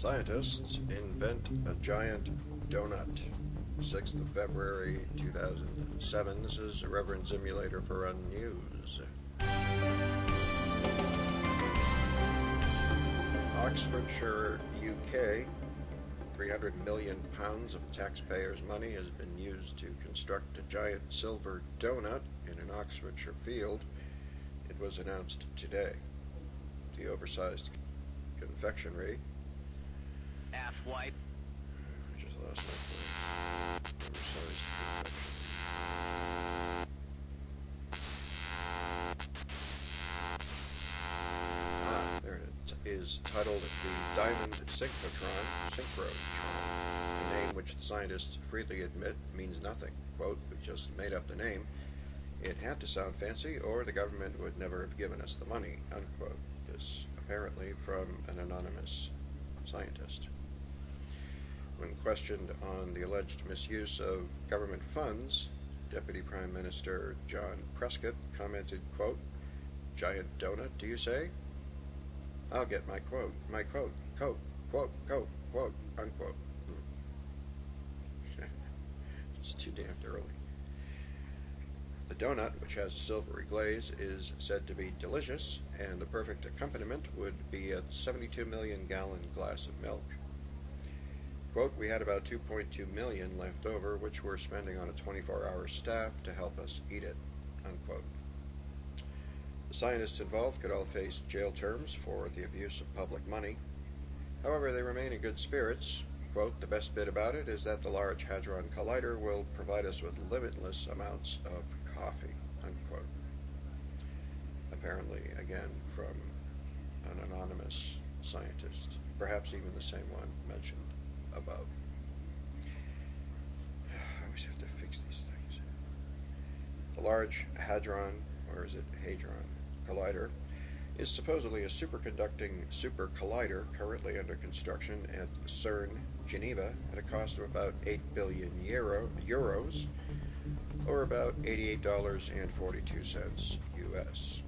Scientists invent a giant donut. 6th of February 2007. This is Reverend Simulator for Unnews. Oxfordshire, UK. £300 million of taxpayers' money has been used to construct a giant silver donut in an Oxfordshire field. It was announced today. The oversized confectionery. Asswipe. I just lost my point. Oversized confectionery. There it is, titled the Diamond Synchrotron. The name, which the scientists freely admit means nothing. Quote, we just made up the name. It had to sound fancy, or the government would never have given us the money, unquote. This apparently from an anonymous scientist. When questioned on the alleged misuse of government funds, Deputy Prime Minister John Prescott commented, quote, giant donut, do you say? I'll get my quote, unquote. It's too damn early. The donut, which has a silvery glaze, is said to be delicious, and the perfect accompaniment would be a 72 million gallon glass of milk. Quote, we had about 2.2 million left over, which we're spending on a 24-hour staff to help us eat it, unquote. The scientists involved could all face jail terms for the abuse of public money. However, they remain in good spirits. Quote, the best bit about it is that the Large Hadron Collider will provide us with limitless amounts of coffee, unquote. Apparently, again, from an anonymous scientist, perhaps even the same one mentioned above. I always have to fix these things. The Large Hadron, or is it Hadron Collider, is supposedly a superconducting super collider currently under construction at CERN, Geneva, at a cost of about 8 billion euros, or about $88.42 US.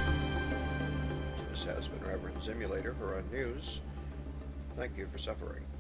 This has been Reverend Simulator for Unnews. Thank you for suffering.